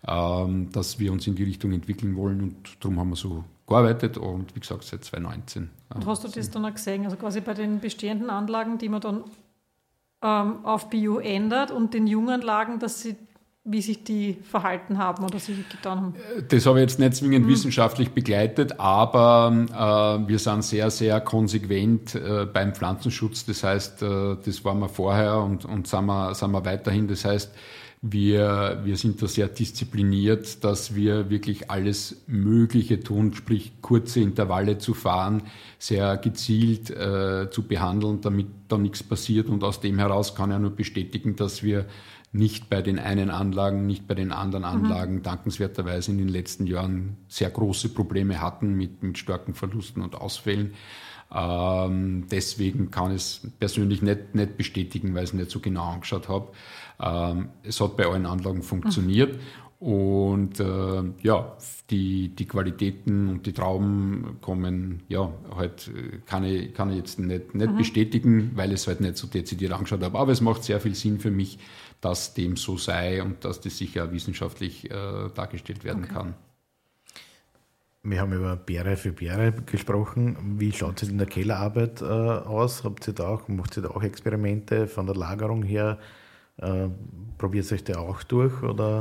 dass wir uns in die Richtung entwickeln wollen und darum haben wir so gearbeitet und wie gesagt seit 2019. Und hast du das dann auch gesehen, also quasi bei den bestehenden Anlagen, die man dann auf Bio ändert und den Junganlagen, dass sie wie sich die verhalten haben oder sich getan haben? Das habe ich jetzt nicht zwingend wissenschaftlich begleitet, aber wir sind sehr, sehr konsequent beim Pflanzenschutz. Das heißt, das waren wir vorher und sind wir weiterhin. Das heißt, wir sind da sehr diszipliniert, dass wir wirklich alles Mögliche tun, sprich kurze Intervalle zu fahren, sehr gezielt zu behandeln, damit da nichts passiert. Und aus dem heraus kann ich nur bestätigen, dass wir nicht bei den einen Anlagen, nicht bei den anderen Anlagen dankenswerterweise in den letzten Jahren sehr große Probleme hatten mit starken Verlusten und Ausfällen. Deswegen kann ich es persönlich nicht bestätigen, weil ich es nicht so genau angeschaut habe. Es hat bei allen Anlagen funktioniert. Und die Qualitäten und die Trauben kommen, halt kann ich jetzt nicht bestätigen, weil ich es halt nicht so dezidiert angeschaut habe. Aber es macht sehr viel Sinn für mich, dass dem so sei und dass das sicher wissenschaftlich dargestellt werden kann. Wir haben über Beere für Beere gesprochen. Wie schaut es in der Kellerarbeit aus? Macht ihr da auch Experimente von der Lagerung her? Probiert es euch da auch durch oder?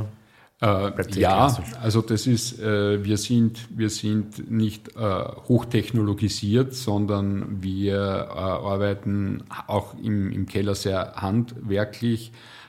Also das ist, wir sind nicht hochtechnologisiert, sondern wir arbeiten auch im Keller sehr handwerklich.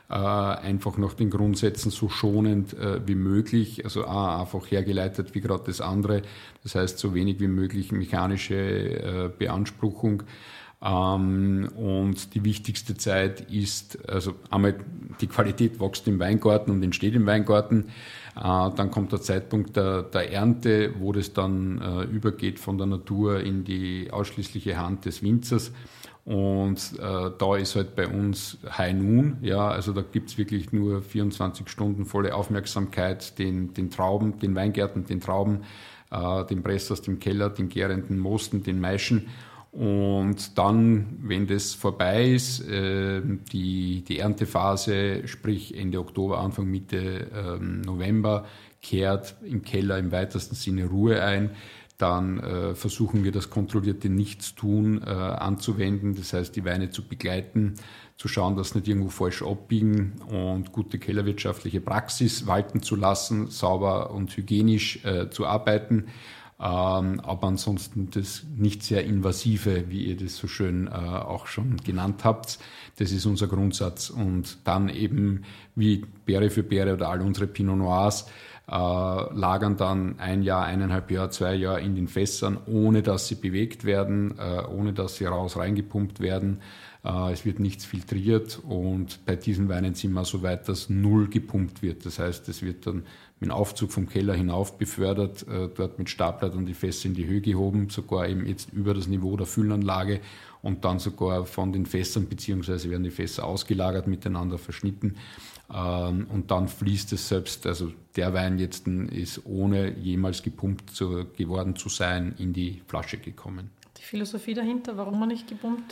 einfach nach den Grundsätzen so schonend wie möglich, also einfach hergeleitet wie gerade das andere, das heißt so wenig wie möglich mechanische Beanspruchung. Und die wichtigste Zeit ist, also einmal die Qualität wächst im Weingarten und entsteht im Weingarten. Dann kommt der Zeitpunkt der Ernte, wo das dann übergeht von der Natur in die ausschließliche Hand des Winzers. Und da ist halt bei uns High Noon, ja, also da gibt's wirklich nur 24 Stunden volle Aufmerksamkeit den Trauben, den Weingärten, den Trauben, den Press aus dem Keller, den gärenden Mosten, den Maischen. Und dann, wenn das vorbei ist, die Erntephase, sprich Ende Oktober, Anfang Mitte November, kehrt im Keller im weitesten Sinne Ruhe ein. Dann versuchen wir das kontrollierte Nichtstun anzuwenden, das heißt die Weine zu begleiten, zu schauen, dass nicht irgendwo falsch abbiegen und gute kellerwirtschaftliche Praxis walten zu lassen, sauber und hygienisch zu arbeiten. Aber ansonsten das nicht sehr invasive, wie ihr das so schön auch schon genannt habt. Das ist unser Grundsatz. Und dann eben wie Beere für Beere oder all unsere Pinot Noirs lagern dann 1 Jahr, 1,5 Jahre, 2 Jahre in den Fässern, ohne dass sie bewegt werden, ohne dass sie reingepumpt werden. Es wird nichts filtriert und bei diesen Weinen sind wir so weit, dass 0 gepumpt wird. Das heißt, es wird dann mit dem Aufzug vom Keller hinauf befördert, dort mit Stapleitern die Fässer in die Höhe gehoben, sogar eben jetzt über das Niveau der Füllanlage und dann sogar von den Fässern, beziehungsweise werden die Fässer ausgelagert, miteinander verschnitten und dann fließt es selbst, also der Wein jetzt ist ohne jemals gepumpt geworden zu sein, in die Flasche gekommen. Die Philosophie dahinter, warum man nicht gepumpt?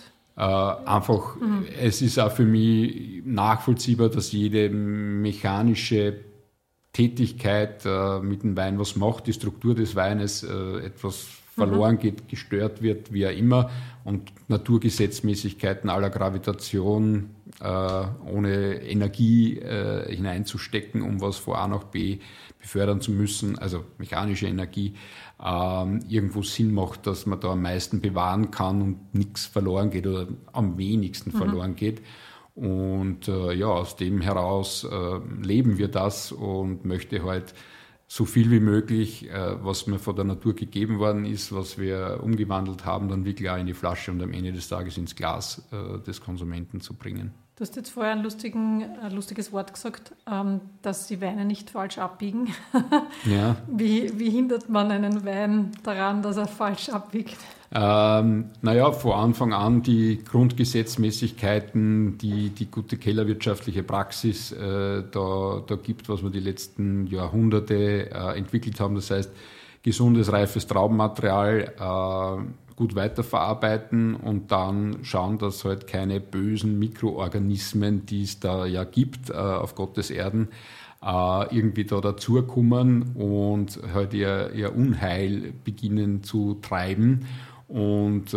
Es ist auch für mich nachvollziehbar, dass jede mechanische Tätigkeit mit dem Wein was macht, die Struktur des Weines etwas verloren geht, gestört wird, wie auch immer. Und Naturgesetzmäßigkeiten aller Gravitation, ohne Energie hineinzustecken, um was von A nach B befördern zu müssen, also mechanische Energie, irgendwo Sinn macht, dass man da am meisten bewahren kann und nichts verloren geht oder am wenigsten verloren geht. Und aus dem heraus leben wir das und möchte halt so viel wie möglich, was mir von der Natur gegeben worden ist, was wir umgewandelt haben, dann wirklich auch in die Flasche und am Ende des Tages ins Glas des Konsumenten zu bringen. Du hast jetzt vorher ein lustiges Wort gesagt, dass die Weine nicht falsch abbiegen. Ja. Wie hindert man einen Wein daran, dass er falsch abbiegt? Von Anfang an die Grundgesetzmäßigkeiten, die gute kellerwirtschaftliche Praxis da gibt, was wir die letzten Jahrhunderte entwickelt haben. Das heißt, gesundes, reifes Traubenmaterial gut weiterverarbeiten und dann schauen, dass halt keine bösen Mikroorganismen, die es da ja gibt auf Gottes Erden, irgendwie da dazukommen und halt ihr Unheil beginnen zu treiben. Und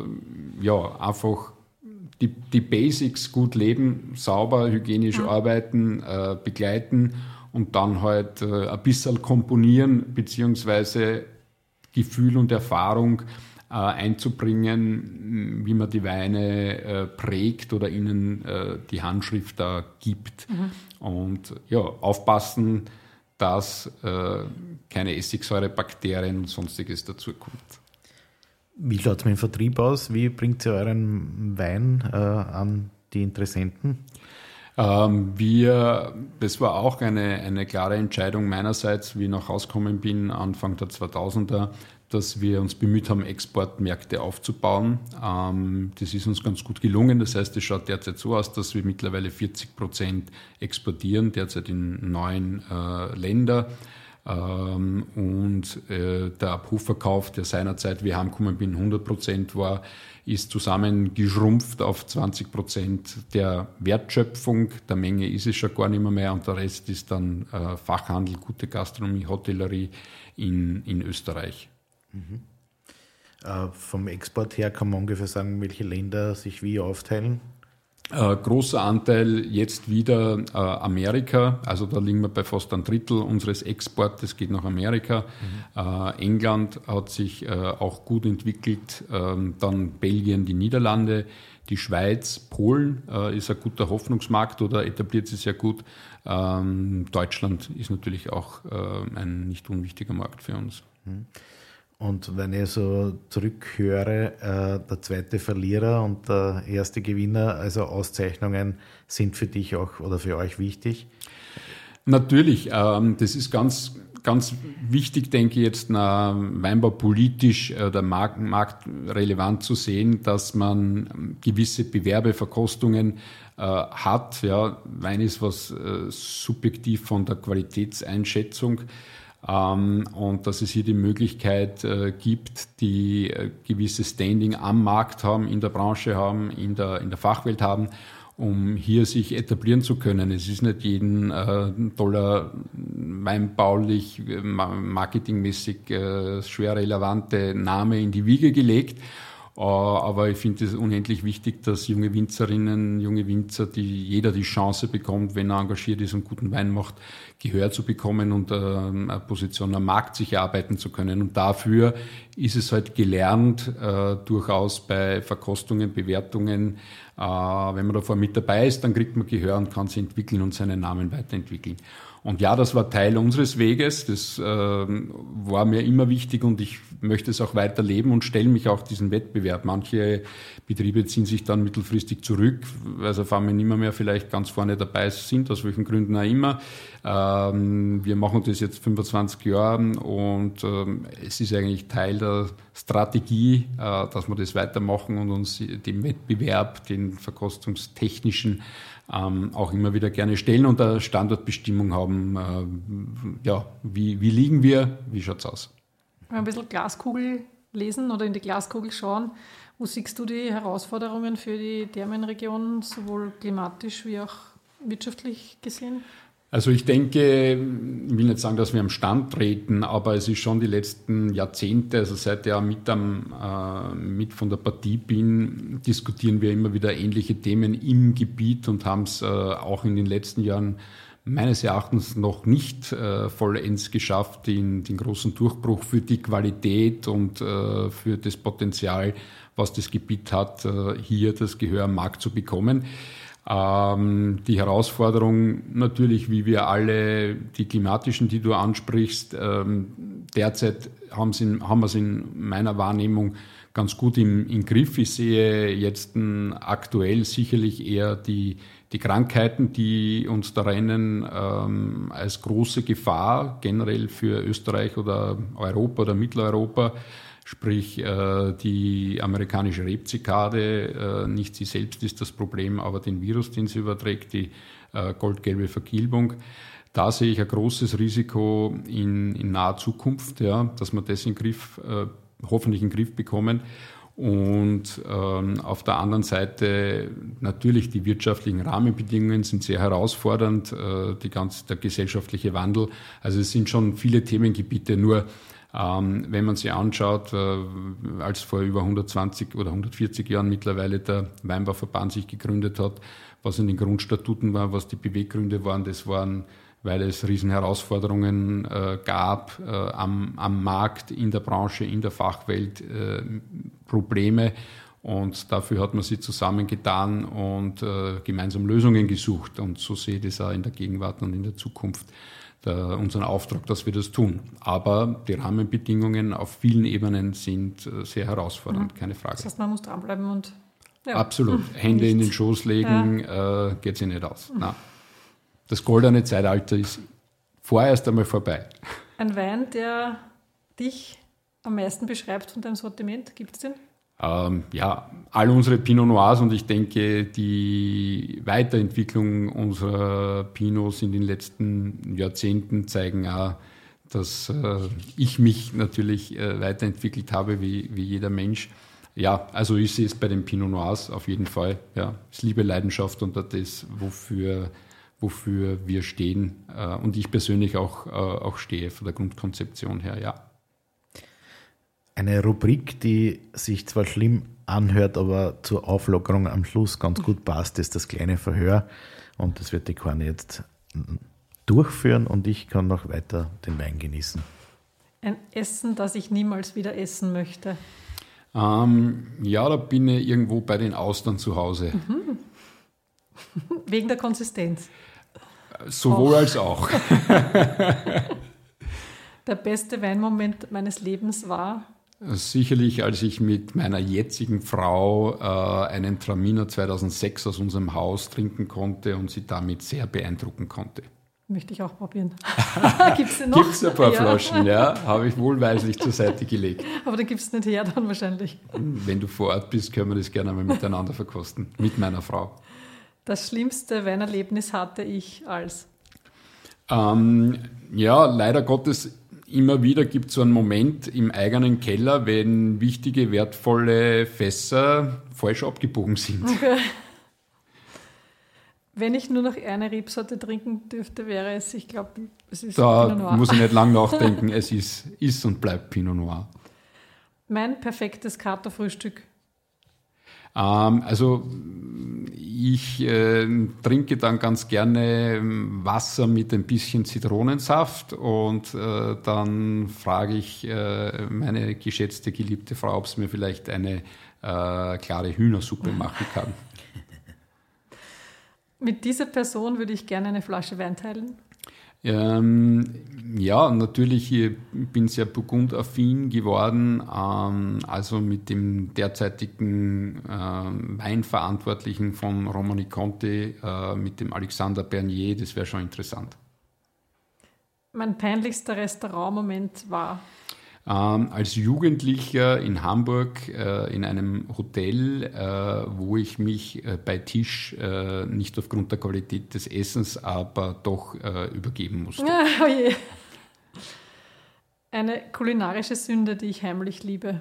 einfach die Basics gut leben, sauber, hygienisch arbeiten, begleiten und dann halt ein bisschen komponieren, beziehungsweise Gefühl und Erfahrung einzubringen, wie man die Weine prägt oder ihnen die Handschrift da gibt. Und aufpassen, dass keine Essigsäurebakterien und Sonstiges dazukommt. Wie schaut es mit dem Vertrieb aus? Wie bringt ihr euren Wein an die Interessenten? Das war auch eine klare Entscheidung meinerseits, wie ich nach Hause gekommen bin, Anfang der 2000er, dass wir uns bemüht haben, Exportmärkte aufzubauen. Das ist uns ganz gut gelungen. Das heißt, es schaut derzeit so aus, dass wir mittlerweile 40% exportieren, derzeit in 9 Länder. Und der Abrufverkauf, der seinerzeit, wie ich heimgekommen bin, 100% war, ist zusammengeschrumpft auf 20% der Wertschöpfung. Der Menge ist es schon gar nicht mehr und der Rest ist dann Fachhandel, gute Gastronomie, Hotellerie in Österreich. Vom Export her kann man ungefähr sagen, welche Länder sich wie aufteilen? Großer Anteil jetzt wieder Amerika, also da liegen wir bei fast einem Drittel unseres Exportes, geht nach Amerika. England hat sich auch gut entwickelt, dann Belgien, die Niederlande, die Schweiz, Polen ist ein guter Hoffnungsmarkt oder etabliert sich sehr gut. Deutschland ist natürlich auch ein nicht unwichtiger Markt für uns. Und wenn ich so zurückhöre, der zweite Verlierer und der erste Gewinner, also Auszeichnungen sind für dich auch oder für euch wichtig? Natürlich, das ist ganz wichtig, denke ich jetzt, weinbaupolitisch oder marktrelevant zu sehen, dass man gewisse Bewerbeverkostungen hat. Ja, Wein ist was subjektiv von der Qualitätseinschätzung. Und dass es hier die Möglichkeit gibt, die gewisse Standing am Markt haben, in der Branche haben, in der Fachwelt haben, um hier sich etablieren zu können. Es ist nicht jeden toller weinbaulich, marketingmäßig schwer relevante Name in die Wiege gelegt. Aber ich finde es unendlich wichtig, dass junge Winzerinnen, junge Winzer, jeder die Chance bekommt, wenn er engagiert ist und guten Wein macht, Gehör zu bekommen und eine Position am Markt sich erarbeiten zu können. Und dafür ist es halt gelernt, durchaus bei Verkostungen, Bewertungen, wenn man davor mit dabei ist, dann kriegt man Gehör und kann sich entwickeln und seinen Namen weiterentwickeln. Und ja, das war Teil unseres Weges, das war mir immer wichtig und ich möchte es auch weiterleben und stelle mich auch diesen Wettbewerb. Manche Betriebe ziehen sich dann mittelfristig zurück, also fahren wir nicht mehr vielleicht ganz vorne dabei sind, aus welchen Gründen auch immer. Wir machen das jetzt 25 Jahre und es ist eigentlich Teil der Strategie, dass wir das weitermachen und uns dem Wettbewerb, den verkostungstechnischen, auch immer wieder gerne stellen und eine Standortbestimmung haben. Wie liegen wir? Wie schaut's aus? Wenn wir ein bisschen Glaskugel lesen oder in die Glaskugel schauen, wo siehst du die Herausforderungen für die Thermenregion, sowohl klimatisch wie auch wirtschaftlich gesehen? Also ich denke, ich will nicht sagen, dass wir am Stand treten, aber es ist schon die letzten Jahrzehnte, also seit ich mit von der Partie bin, diskutieren wir immer wieder ähnliche Themen im Gebiet und haben es auch in den letzten Jahren meines Erachtens noch nicht vollends geschafft, den großen Durchbruch für die Qualität und für das Potenzial, was das Gebiet hat, hier das Gehör am Markt zu bekommen. Die Herausforderung natürlich, wie wir alle, die klimatischen, die du ansprichst, derzeit haben wir es in meiner Wahrnehmung ganz gut im Griff. Ich sehe jetzt aktuell sicherlich eher die Krankheiten, die uns da rennen, als große Gefahr generell für Österreich oder Europa oder Mitteleuropa. Sprich, die amerikanische Rebzikade, nicht sie selbst ist das Problem, aber den Virus, den sie überträgt, die goldgelbe Vergilbung. Da sehe ich ein großes Risiko in naher Zukunft, ja, dass wir das hoffentlich in den Griff bekommen. Und auf der anderen Seite natürlich die wirtschaftlichen Rahmenbedingungen sind sehr herausfordernd, der gesellschaftliche Wandel. Also es sind schon viele Themengebiete, nur wenn man sich anschaut, als vor über 120 oder 140 Jahren mittlerweile der Weinbauverband sich gegründet hat, was in den Grundstatuten war, was die Beweggründe waren, das waren, weil es Riesenherausforderungen gab am Markt, in der Branche, in der Fachwelt, Probleme. Und dafür hat man sich zusammengetan und gemeinsam Lösungen gesucht. Und so sehe ich das auch in der Gegenwart und in der Zukunft. Unseren Auftrag, dass wir das tun. Aber die Rahmenbedingungen auf vielen Ebenen sind sehr herausfordernd, keine Frage. Das heißt, man muss dranbleiben und... Ja. Absolut. Hände in den Schoß legen, geht sich nicht aus. Nein. Das goldene Zeitalter ist vorerst einmal vorbei. Ein Wein, der dich am meisten beschreibt von deinem Sortiment, gibt es den? All unsere Pinot Noirs und ich denke, die Weiterentwicklung unserer Pinots in den letzten Jahrzehnten zeigen auch, dass ich mich natürlich weiterentwickelt habe, wie jeder Mensch. Ja, also ich sehe es bei den Pinot Noirs auf jeden Fall. Ja, es ist Liebe, Leidenschaft und das, wofür wir stehen und ich persönlich auch stehe von der Grundkonzeption her, ja. eine Rubrik, die sich zwar schlimm anhört, aber zur Auflockerung am Schluss ganz gut passt, ist das kleine Verhör. Und das wird die Conny jetzt durchführen und ich kann noch weiter den Wein genießen. Ein Essen, das ich niemals wieder essen möchte. Ja, da bin ich irgendwo bei den Austern zu Hause. Wegen der Konsistenz. Sowohl als auch. Der beste Weinmoment meines Lebens war? Sicherlich, als ich mit meiner jetzigen Frau einen Traminer 2006 aus unserem Haus trinken konnte und sie damit sehr beeindrucken konnte. Möchte ich auch probieren. Gibt es den noch? Gibt es ein paar Flaschen, ja. Habe ich wohlweislich zur Seite gelegt. Aber da gibt es nicht her dann wahrscheinlich. Wenn du vor Ort bist, können wir das gerne mal miteinander verkosten. Mit meiner Frau. Das schlimmste Weinerlebnis hatte ich als? Ja, leider Gottes, immer wieder gibt es so einen Moment im eigenen Keller, wenn wichtige, wertvolle Fässer falsch abgebogen sind. Okay. Wenn ich nur noch eine Rebsorte trinken dürfte, wäre es, ich glaube, es ist da Pinot Noir. Muss ich nicht lange nachdenken, es ist und bleibt Pinot Noir. Mein perfektes Katerfrühstück. Also ich trinke dann ganz gerne Wasser mit ein bisschen Zitronensaft und dann frage ich meine geschätzte, geliebte Frau, ob sie mir vielleicht eine klare Hühnersuppe machen kann. Mit dieser Person würde ich gerne eine Flasche Wein teilen. Ja, natürlich, ich bin sehr burgundaffin geworden, also mit dem derzeitigen Weinverantwortlichen von Romani Conti, mit dem Alexander Bernier, das wäre schon interessant. Mein peinlichster Restaurantmoment war? Als Jugendlicher in Hamburg in einem Hotel, wo ich mich bei Tisch nicht aufgrund der Qualität des Essens, aber doch übergeben musste. Oh je. Eine kulinarische Sünde, die ich heimlich liebe.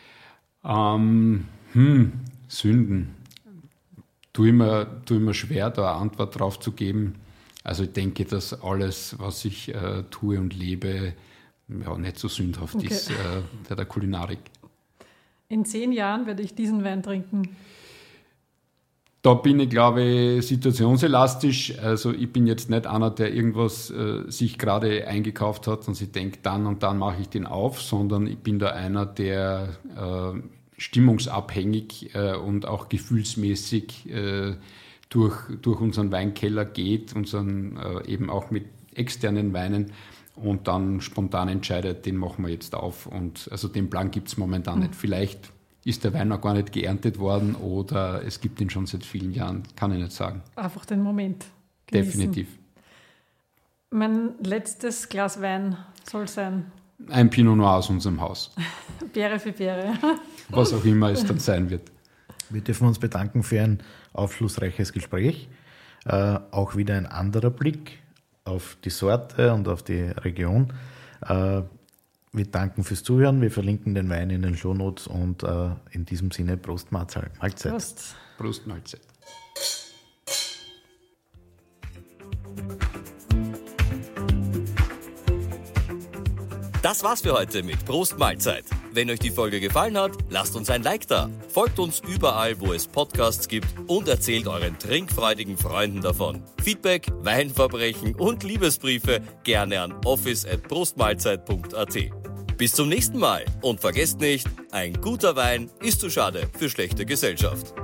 Sünden. Tue mir schwer, da eine Antwort drauf zu geben. Also ich denke, dass alles, was ich tue und lebe, ja, nicht so sündhaft ist bei der Kulinarik. In 10 Jahren werde ich diesen Wein trinken. Da bin ich, glaube ich, situationselastisch. Also ich bin jetzt nicht einer, der irgendwas sich gerade eingekauft hat und sich denkt, dann und dann mache ich den auf, sondern ich bin da einer, der stimmungsabhängig und auch gefühlsmäßig durch unseren Weinkeller geht, eben auch mit externen Weinen, und dann spontan entscheidet, den machen wir jetzt auf. Und also den Plan gibt es momentan nicht. Vielleicht ist der Wein noch gar nicht geerntet worden oder es gibt ihn schon seit vielen Jahren, kann ich nicht sagen. Einfach den Moment genießen. Definitiv. Mein letztes Glas Wein soll sein? Ein Pinot Noir aus unserem Haus. Beere für Beere. Was auch immer es dann sein wird. Wir dürfen uns bedanken für ein aufschlussreiches Gespräch. Auch wieder ein anderer Blick auf die Sorte und auf die Region. Wir danken fürs Zuhören. Wir verlinken den Wein in den Shownotes und in diesem Sinne Prost Mahlzeit. Prost. Prost Mahlzeit. Das war's für heute mit Prost Mahlzeit. Wenn euch die Folge gefallen hat, lasst uns ein Like da. Folgt uns überall, wo es Podcasts gibt und erzählt euren trinkfreudigen Freunden davon. Feedback, Weinverbrechen und Liebesbriefe gerne an office@prostmahlzeit.at. Bis zum nächsten Mal und vergesst nicht, ein guter Wein ist zu schade für schlechte Gesellschaft.